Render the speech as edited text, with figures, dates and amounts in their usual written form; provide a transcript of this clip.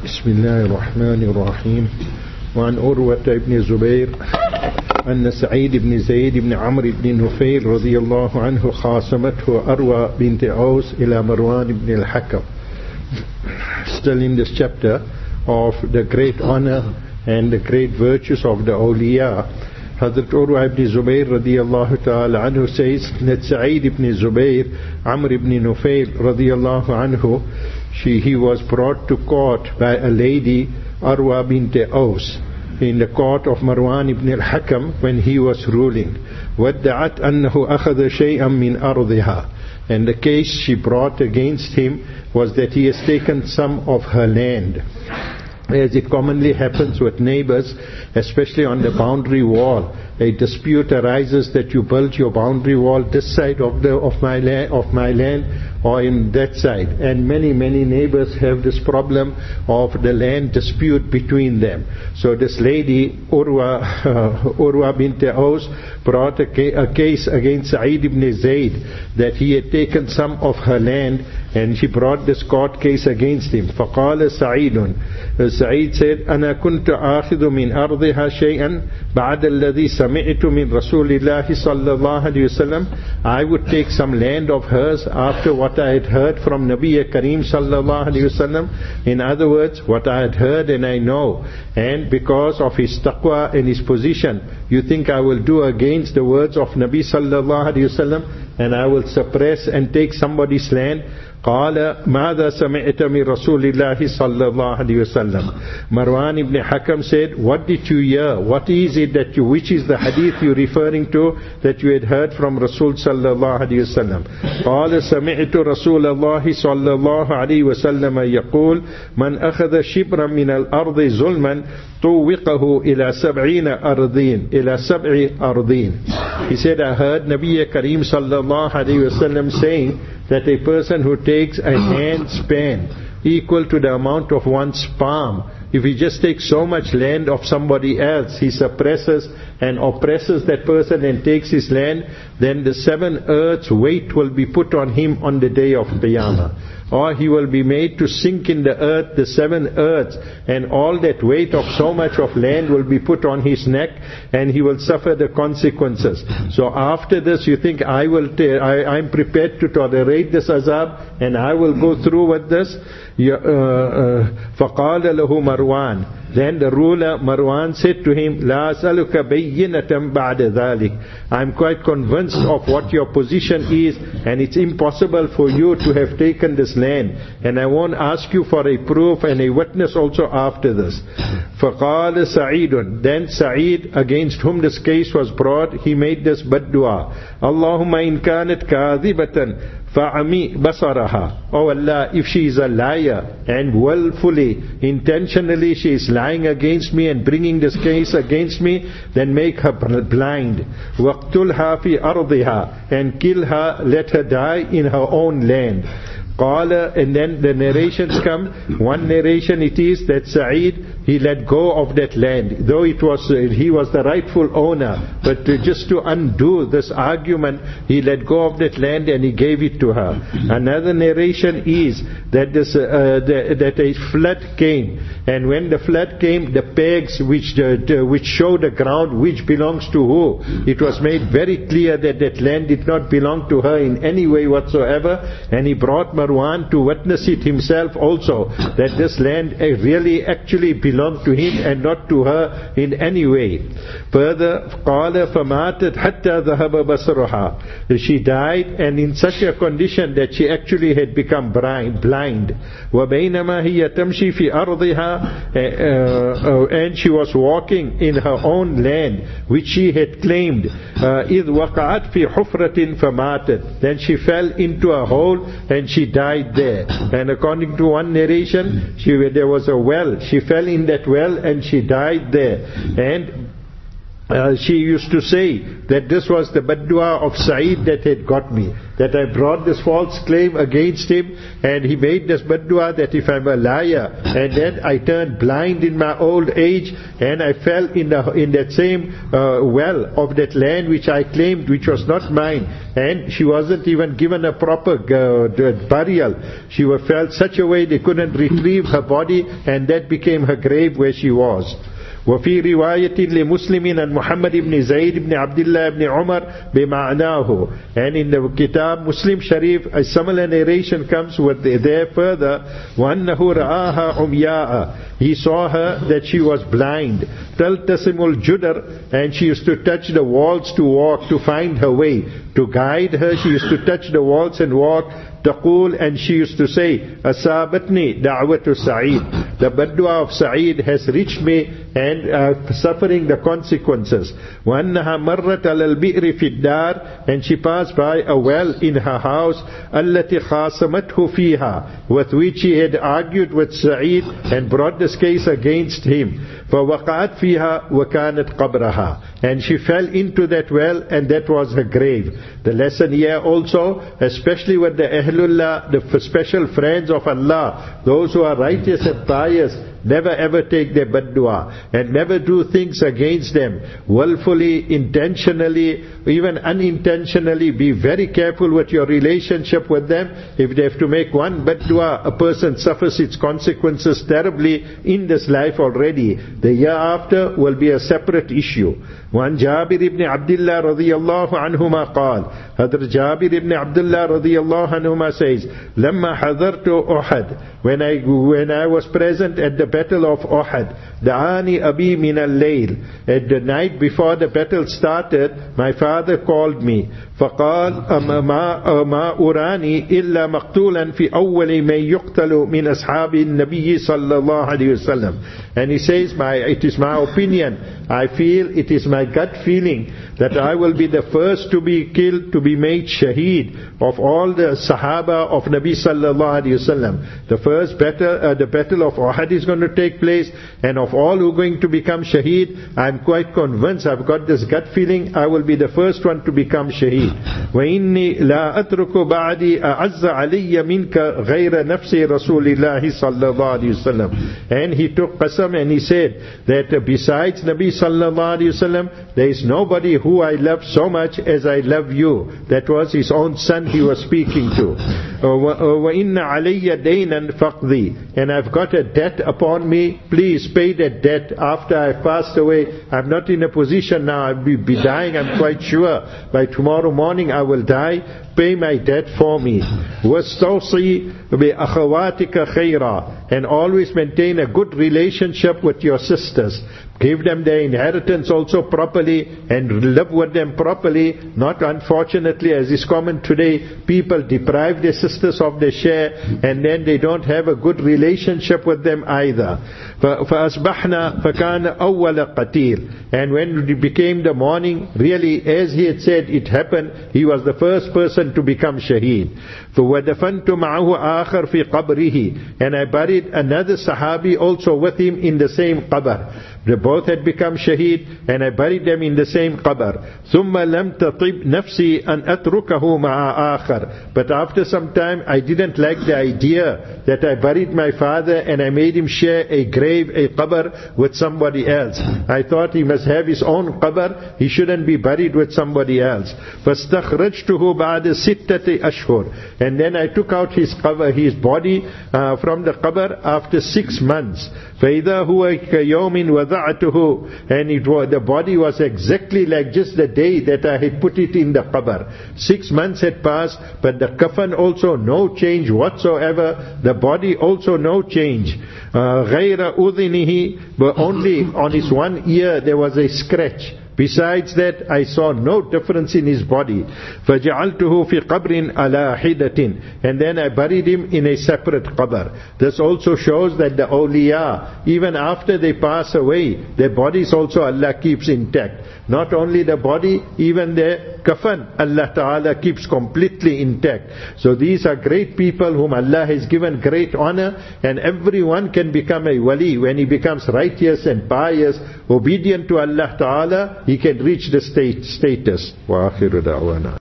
بسم الله الرحمن الرحيم. وعن أروة بن الزبير أن سعيد بن زيد بن عمرو بن نفيل رضي الله عنه خاصمته أروى بنت أوس إلى مروان بن الحكم. Still in this chapter of the great honor and the great virtues of the awliya, Hazrat Urwa ibn Zubayr radiyallahu ta'ala anhu says that Sa'id ibn Zubayr, Amr ibn Nufail radiyallahu anhu, he was brought to court by a lady, Arwa bint Aus, in the court of Marwan ibn al-Hakam when he was ruling. وَادَّعَتْ أَنَّهُ أَخَذَ شَيْئًا مِنْ أَرْضِهَا. And the case she brought against him was that he has taken some of her land. As it commonly happens with neighbors, especially on the boundary wall, a dispute arises that you built your boundary wall this side of my land or in that side, and many neighbors have this problem of the land dispute between them. So this lady Urwa bint Aus brought a case against Sa'id ibn Zayd that he had taken some of her land, and she brought this court case against him. فقال سعيد, Sa'id said, أنا كنت آخذ من أرضها شيئا بعد الذي سمعت من رسول الله صلى الله عليه وسلم. I would take some land of hers after what I had heard from Nabi Kareem sallallahu alaihi wasallam. In other words, what I had heard and I know, and because of his taqwa and his position, you think I will do against the words of Nabi sallallahu alaihi wasallam and I will suppress and take somebody's land? قال ماذا سمعت من رسول الله صلى الله عليه وسلم. Marwan ibn Hakam said, what did you hear? What is it that which is the hadith you're referring to that you had heard from Rasul صلى الله عليه وسلم? قال سمعت رسول الله صلى الله عليه وسلم يقول من أخذ شبرا من الأرض ظلما طوقه إلى 7 أرضين. He said, I heard Nabi Kareem sallallahu alayhi wasallam saying that a person who takes a handspan equal to the amount of one's palm, if he just takes so much land of somebody else, he suppresses and oppresses that person and takes his land, then the 7 earths weight will be put on him on the day of Qiyamah. Or he will be made to sink in the earth, the 7 earths, and all that weight of so much of land will be put on his neck, and he will suffer the consequences. So after this, you think I'm prepared to tolerate this azab, and I will go through with this? فَقَالَ لَهُ مَرْوَانَ. Then the ruler Marwan said to him, لَا أَسْأَلُكَ بَيِّنَةً بَعْدَ ذَلِكَ. I'm quite convinced of what your position is, and it's impossible for you to have taken this land, and I won't ask you for a proof and a witness also after this. فَقَالَ سَعِيدٌ. Then Sa'id, against whom this case was brought, he made this bad dua. اللهم إن كانت كاذبة فَعَمِي بَصَرَهَا. Oh Allah, if she is a liar and willfully, intentionally she is lying against me and bringing this case against me, then make her blind. وَاقْتُلْهَا فِي أَرْضِهَا. And kill her, let her die in her own land. Qala, and then the narrations come. One narration it is that Sa'id, he let go of that land, though he was the rightful owner, but just to undo this argument, he let go of that land and he gave it to her. Another narration is that that a flood came, and when the flood came, the pegs which show the ground which belongs to who, it was made very clear that that land did not belong to her in any way whatsoever, and he brought Marwan to witness it himself also, that this land really actually belonged to him and not to her in any way. Further, قال فماتت حتى ذهب بصرها. She died, and in such a condition that she actually had become blind. وبينما هي تمشي في أرضها, and she was walking in her own land which she had claimed. إذ وقعت في حفرة فماتت. Then she fell into a hole and she died there. And according to one narration, there was a well. She fell in that well and she died there. And she used to say that this was the bad-dua of Sa'id that had got me, that I brought this false claim against him, and he made this bad-dua that if I'm a liar, and then I turned blind in my old age, and I fell in that same well of that land which I claimed, which was not mine, and she wasn't even given a proper burial. She fell such a way they couldn't retrieve her body, and that became her grave where she was. وفي رواية لمسلم عن محمد بن زيد بن عبد الله بن عمر بمعناه. And in the Kitab Muslim Sharif, a similar narration comes with there further, وأنه رآها عمياء. He saw her that she was blind. تلتسم الجدر, and she used to touch the walls to walk, to find her way. To guide her, she used to touch the walls and walk. تقول, and she used to say, أصابتني دعوة سعيد. The bad-dua of Sa'id has reached me, and suffering the consequences. وأنها مرت على البئر في الدار, and she passed by a well in her house, التي خاصمته فيها, with which she had argued with Sa'id and brought this case against him. فوقعت فيها وكانت قبرها, and she fell into that well, and that was her grave. The lesson here also, especially with the Ahlullah, the special friends of Allah, those who are righteous and pious, never ever take their bad-dua, and never do things against them, willfully, intentionally, even unintentionally. Be very careful with your relationship with them. If they have to make one bad-dua, a person suffers its consequences terribly in this life already. The year after will be a separate issue. وعن جابر بن عبد الله رضي الله عنهما قال, Hadrat Jabir ibn Abdullah radiyallahu anhuma says, لما حضرت أحد, when I was present at the battle of Uhud, دعاني أبي من الليل, at the night before the battle started, my father called me, فقال ما أراني إلا مقتولا في أول من يقتل من أصحاب النبي صلى الله عليه وسلم. And he says, it is my opinion, I feel, it is my gut feeling that I will be the first to be killed, to be made shaheed of all the Sahaba of Nabi sallallahu alaihi wasallam. The first battle, the battle of Uhud is going to take place, and of all who are going to become shaheed, I am quite convinced, I've got this gut feeling, I will be the first one to become shaheed. وَإِنِّي لَا أَتْرُكُ بَعْدِي أَعَزَّ عَلِيَّ مِنْكَ غَيْرَ نَفْسِ رَسُولِ اللَّهِ صَلَّى اللَّهُ عَلَيْهِ وسلم. And he took qasam and he said that besides Nabi sallallahu alaihi wasallam, there is nobody who I love so much as I love you. That was his own son he was speaking to. وَإِنَّ عَلَيَّ دَيْنًا فَقْضِي, and I've got a debt upon me, please pay that debt after I've passed away. I'm not in a position now, I'll be dying, I'm quite sure. By tomorrow morning I will die. Pay my debt for me. وَاسْتَوْصِي بِأَخَوَاتِكَ خَيْرًا, and always maintain a good relationship with your sisters. Give them their inheritance also properly, and live with them properly. Not unfortunately, as is common today, people deprive their sisters of their share, and then they don't have a good relationship with them either. فَأَصْبَحْنَا فَكَانَ أَوَّلَ قَتِيلٍ, and when it became the morning, really as he had said it happened, he was the first person to become shaheed. فَوَدَفَنْتُ مَعَهُ آخَرْ فِي قَبْرِهِ, and I buried another Sahabi also with him in the same qabr. They both had become shaheed, and I buried them in the same qabr. ثُمَّ لَمْ تَطِبْ نَفْسِي أَنْ أَتْرُكَهُ مَعَ آخَرٍ, but after some time I didn't like the idea that I buried my father and I made him share a grave, a qabr with somebody else. I thought he must have his own qabr, he shouldn't be buried with somebody else. فَاسْتَخْرَجْتُهُ بَعْدَ سِتَّةِ أَشْهُرٍ, and then I took out his body from the qabr after 6 months. فَإِذَا هُوَ كَيَوْمٍ وَضَعْتُهُ, and the body was exactly like just the day that I had put it in the qabr. 6 months had passed, but the kafan also no change whatsoever, the body also no change. غَيْرَ أُذِنِهِ, but only on his one ear there was a scratch. Besides that, I saw no difference in his body. فَجَعَلْتُهُ فِي قَبْرٍ عَلَى حِدَةٍ, and then I buried him in a separate qabr. This also shows that the awliya, even after they pass away, their bodies also Allah keeps intact. Not only the body, even their kafan, Allah Ta'ala keeps completely intact. So these are great people whom Allah has given great honor, and everyone can become a wali when he becomes righteous and pious, obedient to Allah Ta'ala. He he can reach the status. وآخر دعوانا